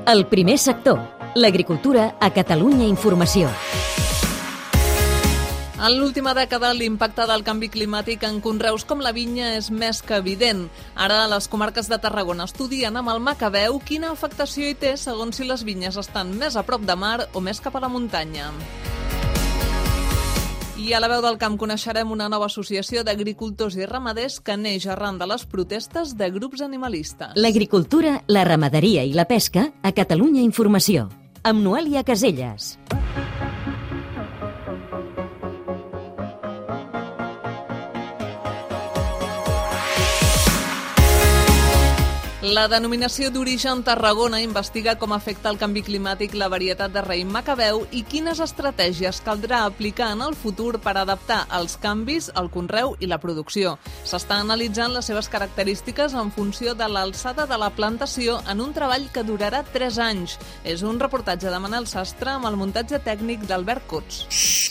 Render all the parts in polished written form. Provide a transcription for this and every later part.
El primer sector, l'agricultura a Catalunya Informació. En l'última dècada, l'impacte del canvi climàtic en conreus com la vinya és més que evident. Ara, les comarques de Tarragona estudien amb el Macabeu quina afectació hi té segons si les vinyes estan més a prop de mar o més cap a la muntanya. I a la veu del camp coneixerem una nova associació d'agricultors i ramaders que neix arran de les protestes de grups animalistes. L'agricultura, la ramaderia i la pesca a Catalunya Informació. Amb Noelia Caselles. La denominació d'origen Tarragona investiga com afecta el canvi climàtic la varietat de raïm Macabeu i quines estratègies caldrà aplicar en el futur per adaptar els canvis al conreu i la producció. S'està analitzant les seves característiques en funció de l'alçada de la plantació en un treball que durarà 3 anys. És un reportatge de Manel Sastre amb el muntatge tècnic d'Albert Cots.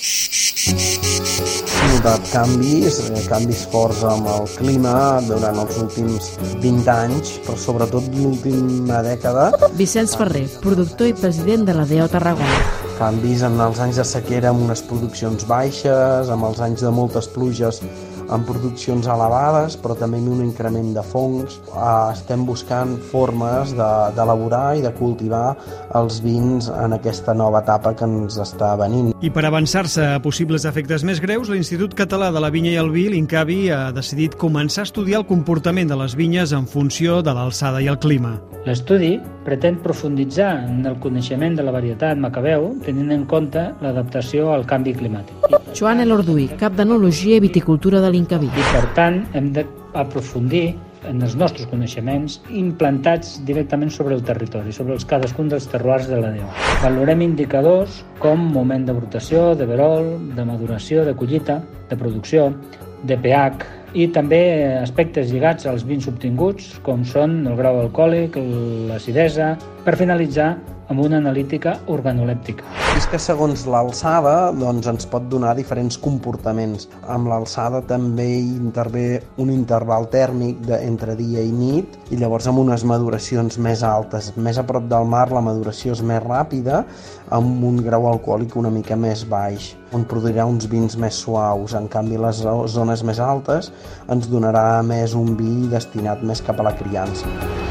Hem notat canvis forts amb el clima durant els últims 20 anys, però sobretot l'última dècada. Vicenç Ferrer, productor i president de l'ADO Tarragona. Canvis en els anys de sequera amb unes produccions baixes, amb els anys de moltes pluges amb produccions elevades, però també amb un increment de fongs. Estem buscant formes d'elaborar i de cultivar els vins en aquesta nova etapa que ens està venint. I per avançar-se a possibles efectes més greus, l'Institut Català de la Vinya i el Vi, l'INCAVI, ha decidit començar a estudiar el comportament de les vinyes en funció de l'alçada i el clima. L'estudi pretén profunditzar en el coneixement de la varietat Macabeu, tenint en compte l'adaptació al canvi climàtic. Joan Elorduy, cap d'Enologia i Viticultura de l'INCAVI. I, per tant, hem d'aprofundir en els nostres coneixements implantats directament sobre el territori, sobre cadascun dels terroirs de l'ADO. Valorem indicadors com moment de brotació, de verol, de maduració, de collita, de producció, de pH, i també aspectes lligats als vins obtinguts, com són el grau alcohòlic, l'acidesa, per finalitzar amb una analítica organolèptica. És que segons l'alçada ens pot donar diferents comportaments. Amb l'alçada també hi intervé un interval tèrmic entre dia i nit i llavors amb unes maduracions més altes. Més a prop del mar la maduració és més ràpida, amb un grau alcohòlic una mica més baix, on produirà uns vins més suaus. En canvi, les zones més altes ens donarà més un vi destinat més cap a la criança.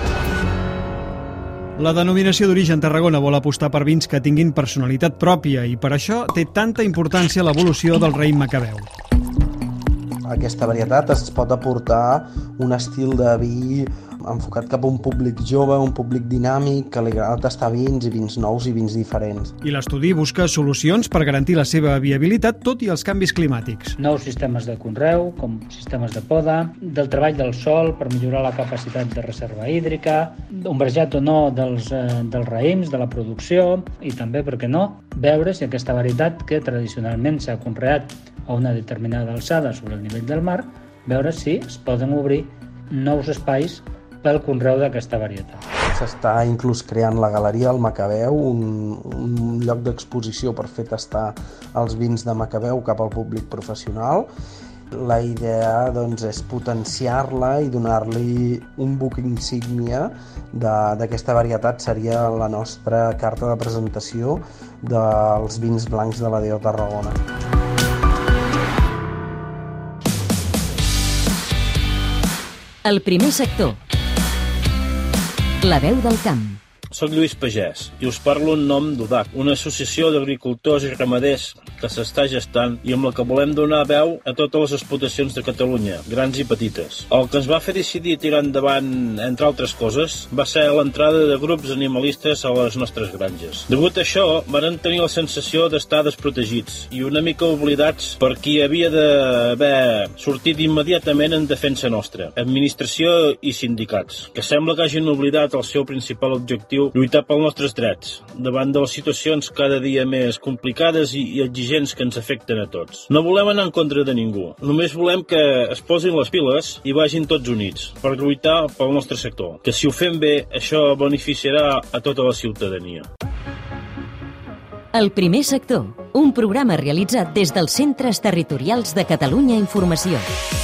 La denominació d'origen Tarragona vol apostar per vins que tinguin personalitat pròpia i per això té tanta importància l'evolució del raïm Macabeu. Aquesta varietat es pot aportar un estil de vi enfocat cap a un públic jove, un públic dinàmic, que li agrada tastar vins i vins nous i vins diferents. I l'estudi busca solucions per garantir la seva viabilitat tot i els canvis climàtics. Nous sistemes de conreu, com sistemes de poda, del treball del sòl per millorar la capacitat de reserva hídrica, ombrejat o no dels raïms, de la producció, i també, per què no, veure si aquesta varietat que tradicionalment s'ha conreat a una determinada alçada sobre el nivell del mar, veure si es poden obrir nous espais pel conreu d'aquesta varietat. S'està inclús creant la Galeria del Macabeu, un lloc d'exposició per fer tastar els vins de Macabeu cap al públic professional. La idea és potenciar-la i donar-li un buc insígnia d'aquesta varietat. Seria la nostra carta de presentació dels vins blancs de l'ADO Tarragona. El primer sector. La veu del camp. Soc Lluís Pagès i us parlo en nom d'UDAC, una associació d'agricultors i ramaders que s'està gestant i amb la que volem donar veu a totes les explotacions de Catalunya, grans i petites. El que ens va fer decidir tirar endavant, entre altres coses, va ser l'entrada de grups animalistes a les nostres granges. Degut a això, varen tenir la sensació d'estar desprotegits i una mica oblidats per qui havia d'haver sortit immediatament en defensa nostra, administració i sindicats, que sembla que hagin oblidat el seu principal objectiu, lluitar pels nostres drets, davant de les situacions cada dia més complicades i exigents que ens afecten a tots. No volem anar en contra de ningú, només volem que es posin les piles i vagin tots units per lluitar pel nostre sector, que si ho fem bé, això beneficiarà a tota la ciutadania. El primer sector, un programa realitzat des dels Centres Territorials de Catalunya Informació.